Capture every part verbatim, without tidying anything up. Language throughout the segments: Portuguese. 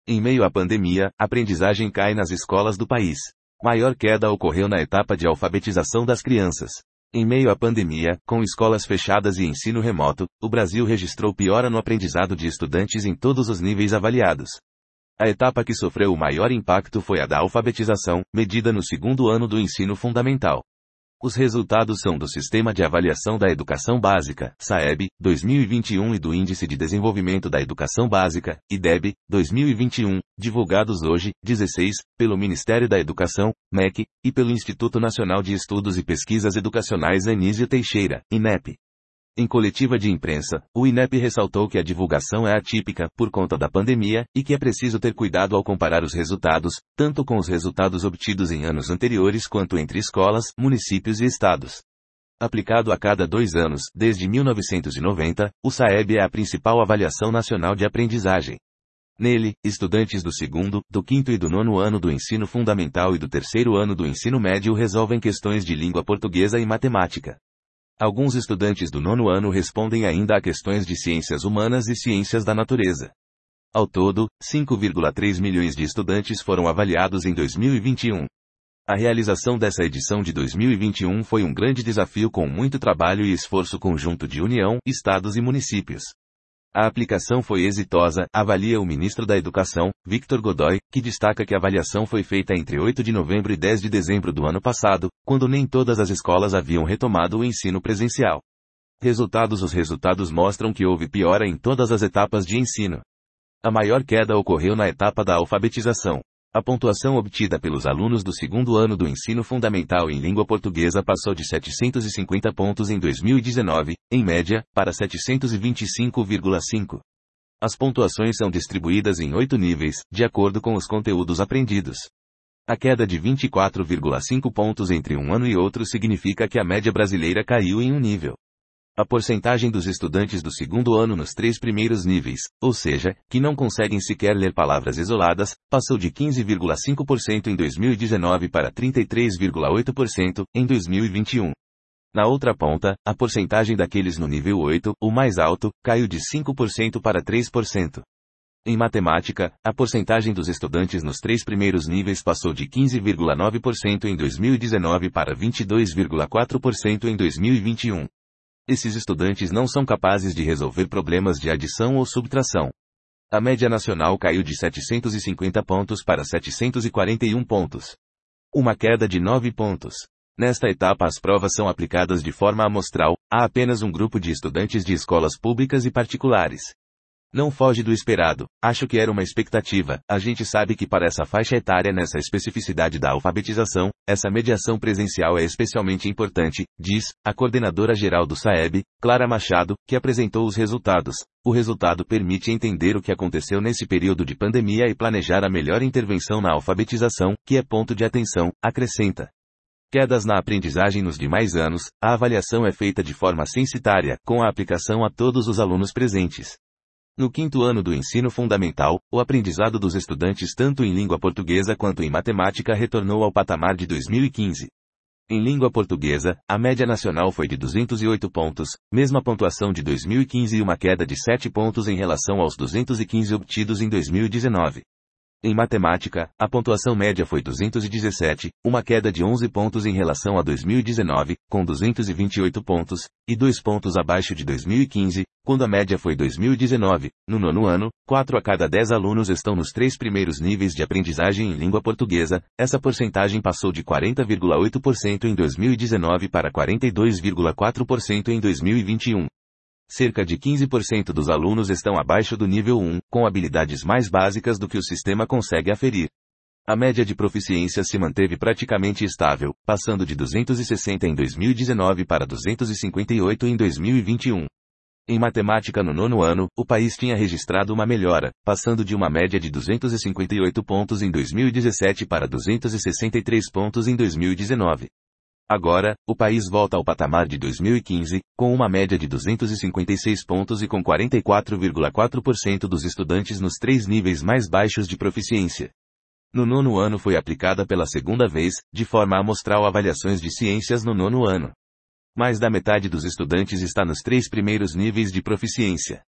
Em meio à pandemia, a aprendizagem cai nas escolas do país. Maior queda ocorreu na etapa de alfabetização das crianças. Em meio à pandemia, com escolas fechadas e ensino remoto, o Brasil registrou piora no aprendizado de estudantes em todos os níveis avaliados. A etapa que sofreu o maior impacto foi a da alfabetização, medida no segundo ano do ensino fundamental. Os resultados são do Sistema de Avaliação da Educação Básica, SAEB, dois mil e vinte e um e do Índice de Desenvolvimento da Educação Básica, IDEB, dois mil e vinte e um, divulgados hoje, dezesseis, pelo Ministério da Educação, M E C, e pelo Instituto Nacional de Estudos e Pesquisas Educacionais Anísio Teixeira, INEP. Em coletiva de imprensa, o INEP ressaltou que a divulgação é atípica, por conta da pandemia, e que é preciso ter cuidado ao comparar os resultados, tanto com os resultados obtidos em anos anteriores quanto entre escolas, municípios e estados. Aplicado a cada dois anos, desde mil novecentos e noventa, o SAEB é a principal avaliação nacional de aprendizagem. Nele, estudantes do segundo, do quinto e do nono ano do ensino fundamental e do terceiro ano do ensino médio resolvem questões de língua portuguesa e matemática. Alguns estudantes do nono ano respondem ainda a questões de ciências humanas e ciências da natureza. Ao todo, cinco vírgula três milhões de estudantes foram avaliados em dois mil e vinte e um. A realização dessa edição de dois mil e vinte e um foi um grande desafio com muito trabalho e esforço conjunto de União, estados e municípios. A aplicação foi exitosa, avalia o ministro da Educação, Victor Godoy, que destaca que a avaliação foi feita entre oito de novembro e dez de dezembro do ano passado, quando nem todas as escolas haviam retomado o ensino presencial. Resultados: os resultados mostram que houve piora em todas as etapas de ensino. A maior queda ocorreu na etapa da alfabetização. A pontuação obtida pelos alunos do segundo ano do ensino fundamental em língua portuguesa passou de setecentos e cinquenta pontos em dois mil e dezenove, em média, para setecentos e vinte e cinco vírgula cinco. As pontuações são distribuídas em oito níveis, de acordo com os conteúdos aprendidos. A queda de vinte e quatro vírgula cinco pontos entre um ano e outro significa que a média brasileira caiu em um nível. A porcentagem dos estudantes do segundo ano nos três primeiros níveis, ou seja, que não conseguem sequer ler palavras isoladas, passou de quinze vírgula cinco por cento em dois mil e dezenove para trinta e três vírgula oito por cento em dois mil e vinte e um. Na outra ponta, a porcentagem daqueles no nível oito, o mais alto, caiu de cinco por cento para três por cento. Em matemática, a porcentagem dos estudantes nos três primeiros níveis passou de quinze vírgula nove por cento em dois mil e dezenove para vinte e dois vírgula quatro por cento em dois mil e vinte e um. Esses estudantes não são capazes de resolver problemas de adição ou subtração. A média nacional caiu de setecentos e cinquenta pontos para setecentos e quarenta e um pontos. Uma queda de nove pontos. Nesta etapa as provas são aplicadas de forma amostral, a apenas um grupo de estudantes de escolas públicas e particulares. Não foge do esperado, acho que era uma expectativa, a gente sabe que para essa faixa etária nessa especificidade da alfabetização, essa mediação presencial é especialmente importante, diz a coordenadora geral do SAEB, Clara Machado, que apresentou os resultados. O resultado permite entender o que aconteceu nesse período de pandemia e planejar a melhor intervenção na alfabetização, que é ponto de atenção, acrescenta. Quedas na aprendizagem nos demais anos, a avaliação é feita de forma censitária, com a aplicação a todos os alunos presentes. No quinto ano do ensino fundamental, o aprendizado dos estudantes tanto em língua portuguesa quanto em matemática retornou ao patamar de dois mil e quinze. Em língua portuguesa, a média nacional foi de duzentos e oito pontos, mesma pontuação de dois mil e quinze e uma queda de sete pontos em relação aos duzentos e quinze obtidos em dois mil e dezenove. Em matemática, a pontuação média foi duzentos e dezessete, uma queda de onze pontos em relação a dois mil e dezenove, com duzentos e vinte e oito pontos, e dois pontos abaixo de dois mil e quinze, quando a média foi dois mil e dezenove. No nono ano, quatro a cada dez alunos estão nos três primeiros níveis de aprendizagem em língua portuguesa, essa porcentagem passou de quarenta vírgula oito por cento em dois mil e dezenove para quarenta e dois vírgula quatro por cento em dois mil e vinte e um. Cerca de quinze por cento dos alunos estão abaixo do nível um, com habilidades mais básicas do que o sistema consegue aferir. A média de proficiência se manteve praticamente estável, passando de duzentos e sessenta em dois mil e dezenove para duzentos e cinquenta e oito em dois mil e vinte e um. Em matemática no nono ano, o país tinha registrado uma melhora, passando de uma média de duzentos e cinquenta e oito pontos em dois mil e dezessete para duzentos e sessenta e três pontos em dois mil e dezenove. Agora, o país volta ao patamar de dois mil e quinze, com uma média de duzentos e cinquenta e seis pontos e com quarenta e quatro vírgula quatro por cento dos estudantes nos três níveis mais baixos de proficiência. No nono ano foi aplicada pela segunda vez, de forma amostral, avaliações de ciências no nono ano. Mais da metade dos estudantes está nos três primeiros níveis de proficiência.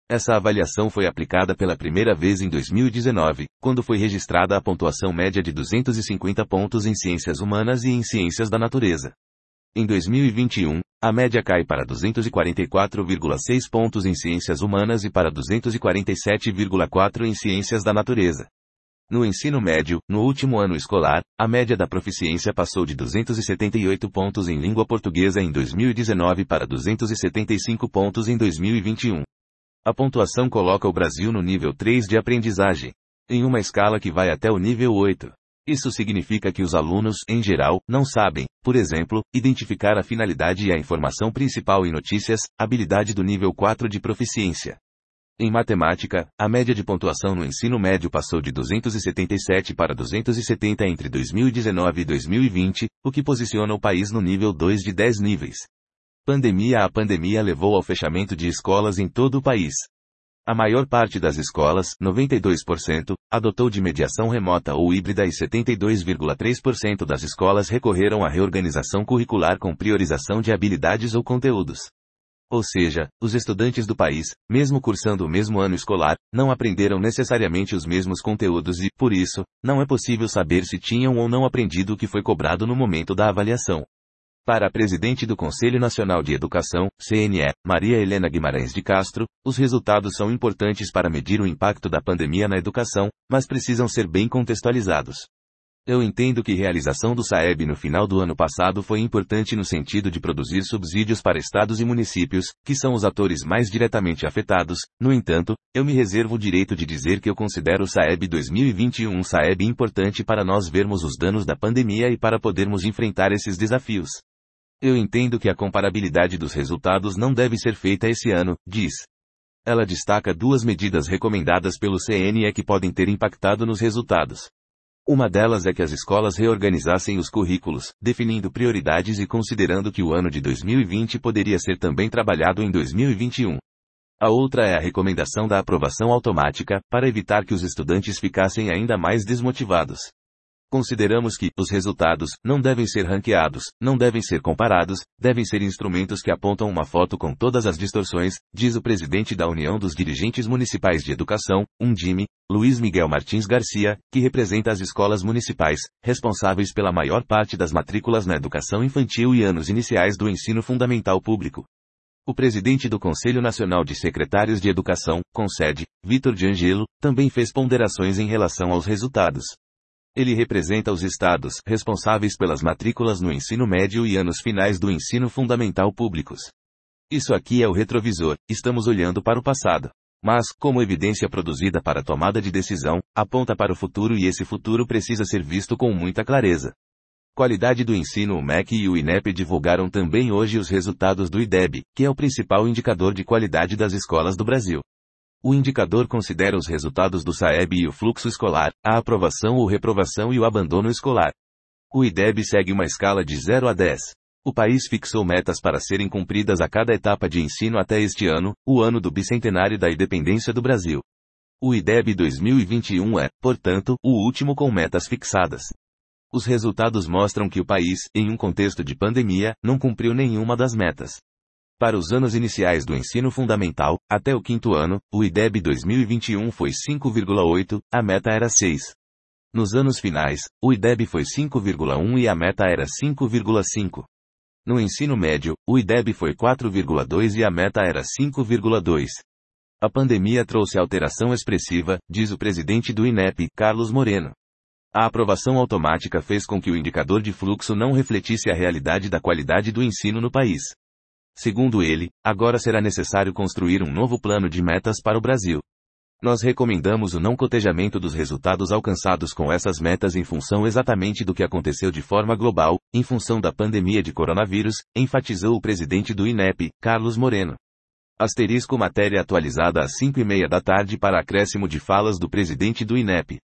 Essa avaliação foi aplicada pela primeira vez em dois mil e dezenove, quando foi registrada a pontuação média de duzentos e cinquenta pontos em ciências humanas e em ciências da natureza. Em dois mil e vinte e um, a média cai para duzentos e quarenta e quatro vírgula seis pontos em ciências humanas e para duzentos e quarenta e sete vírgula quatro em ciências da natureza. No ensino médio, no último ano escolar, a média da proficiência passou de duzentos e setenta e oito pontos em língua portuguesa em dois mil e dezenove para duzentos e setenta e cinco pontos em dois mil e vinte e um. A pontuação coloca o Brasil no nível três de aprendizagem, em uma escala que vai até o nível oito. Isso significa que os alunos, em geral, não sabem, por exemplo, identificar a finalidade e a informação principal em notícias, habilidade do nível quatro de proficiência. Em matemática, a média de pontuação no ensino médio passou de duzentos e setenta e sete para duzentos e setenta entre dois mil e dezenove e dois mil e vinte, o que posiciona o país no nível dois de dez níveis. Pandemia A pandemia levou ao fechamento de escolas em todo o país. A maior parte das escolas, noventa e dois por cento, adotou de mediação remota ou híbrida e setenta e dois vírgula três por cento das escolas recorreram à reorganização curricular com priorização de habilidades ou conteúdos. Ou seja, os estudantes do país, mesmo cursando o mesmo ano escolar, não aprenderam necessariamente os mesmos conteúdos e, por isso, não é possível saber se tinham ou não aprendido o que foi cobrado no momento da avaliação. Para a presidente do Conselho Nacional de Educação, C N E, Maria Helena Guimarães de Castro, os resultados são importantes para medir o impacto da pandemia na educação, mas precisam ser bem contextualizados. Eu entendo que a realização do SAEB no final do ano passado foi importante no sentido de produzir subsídios para estados e municípios, que são os atores mais diretamente afetados. No entanto, eu me reservo o direito de dizer que eu considero o SAEB dois mil e vinte e um um SAEB importante para nós vermos os danos da pandemia e para podermos enfrentar esses desafios. Eu entendo que a comparabilidade dos resultados não deve ser feita esse ano, diz. Ela destaca duas medidas recomendadas pelo C N E que podem ter impactado nos resultados. Uma delas é que as escolas reorganizassem os currículos, definindo prioridades e considerando que o ano de dois mil e vinte poderia ser também trabalhado em dois mil e vinte e um. A outra é a recomendação da aprovação automática, para evitar que os estudantes ficassem ainda mais desmotivados. Consideramos que os resultados não devem ser ranqueados, não devem ser comparados, devem ser instrumentos que apontam uma foto com todas as distorções, diz o presidente da União dos Dirigentes Municipais de Educação, Undime, Luiz Miguel Martins Garcia, que representa as escolas municipais, responsáveis pela maior parte das matrículas na educação infantil e anos iniciais do ensino fundamental público. O presidente do Conselho Nacional de Secretários de Educação, CONSED, Vitor de Angelo, também fez ponderações em relação aos resultados. Ele representa os estados responsáveis pelas matrículas no ensino médio e anos finais do ensino fundamental públicos. Isso aqui é o retrovisor, estamos olhando para o passado. Mas, como evidência produzida para a tomada de decisão, aponta para o futuro e esse futuro precisa ser visto com muita clareza. Qualidade do ensino. O M E C e o INEP divulgaram também hoje os resultados do IDEB, que é o principal indicador de qualidade das escolas do Brasil. O indicador considera os resultados do SAEB e o fluxo escolar, a aprovação ou reprovação e o abandono escolar. O IDEB segue uma escala de zero a dez. O país fixou metas para serem cumpridas a cada etapa de ensino até este ano, o ano do bicentenário da independência do Brasil. O IDEB dois mil e vinte e um é, portanto, o último com metas fixadas. Os resultados mostram que o país, em um contexto de pandemia, não cumpriu nenhuma das metas. Para os anos iniciais do ensino fundamental, até o quinto ano, o IDEB dois mil e vinte e um foi cinco vírgula oito, a meta era seis. Nos anos finais, o IDEB foi cinco vírgula um e a meta era cinco vírgula cinco. No ensino médio, o IDEB foi quatro vírgula dois e a meta era cinco vírgula dois. A pandemia trouxe alteração expressiva, diz o presidente do INEP, Carlos Moreno. A aprovação automática fez com que o indicador de fluxo não refletisse a realidade da qualidade do ensino no país. Segundo ele, agora será necessário construir um novo plano de metas para o Brasil. Nós recomendamos o não cotejamento dos resultados alcançados com essas metas em função exatamente do que aconteceu de forma global, em função da pandemia de coronavírus, enfatizou o presidente do INEP, Carlos Moreno. Asterisco matéria atualizada às cinco e meia da tarde para acréscimo de falas do presidente do INEP.